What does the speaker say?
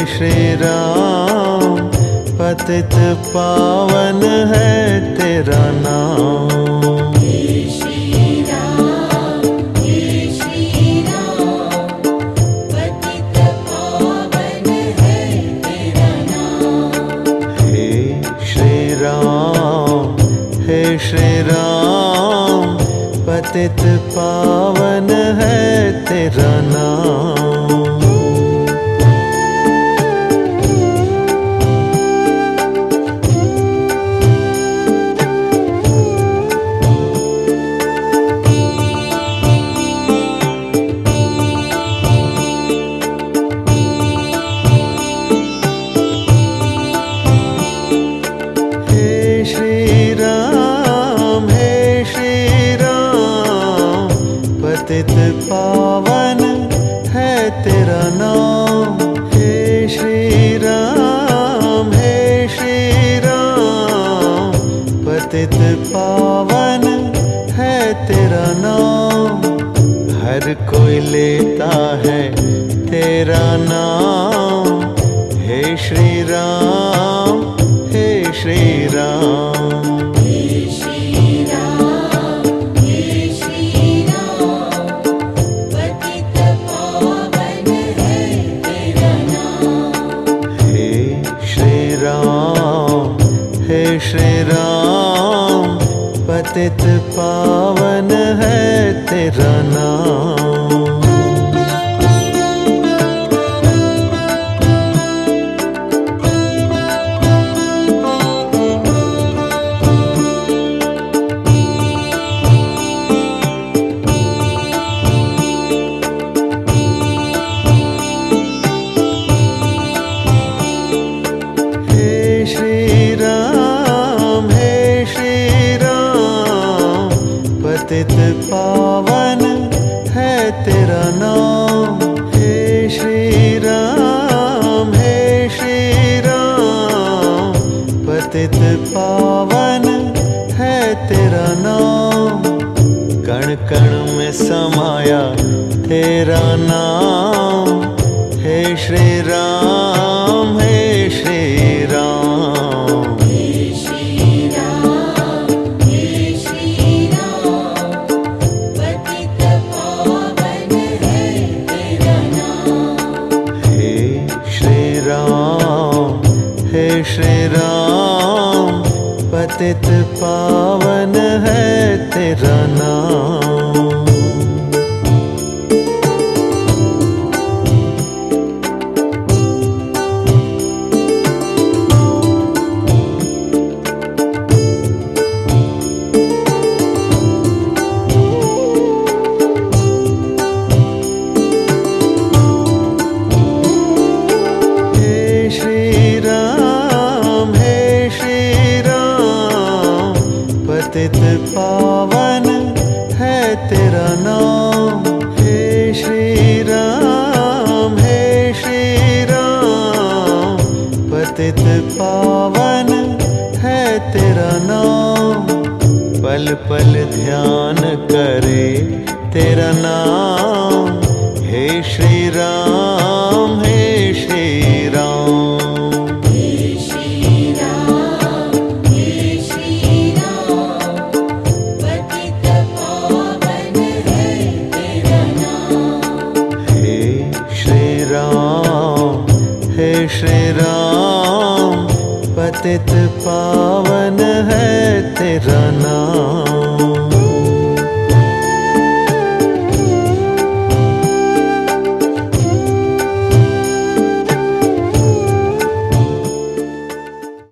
श्री राम पतित पावन है तेरा नाम। हे श्री राम पतित पावन है तेरा नाम। हे श्री राम पतित पावन है तेरा नाम। पतित पावन है तेरा नाम। हे श्री राम पतित पावन है तेरा नाम। हर कोई लेता है तेरा नाम। हे श्री राम श्री राम पतित पावन है तेरा नाम। पतित पावन है तेरा नाम। हे श्री राम पतित पावन है तेरा नाम। कण कण में समाया तेरा नाम। हे श्री राम श्री राम पतित पावन है तेरा नाम। पतित पावन है तेरा नाम। हे श्री राम पतित पावन है तेरा नाम। पल पल ध्यान करे तेरा नाम। हे श्री राम श्री राम पतित पावन है तेरा नाम।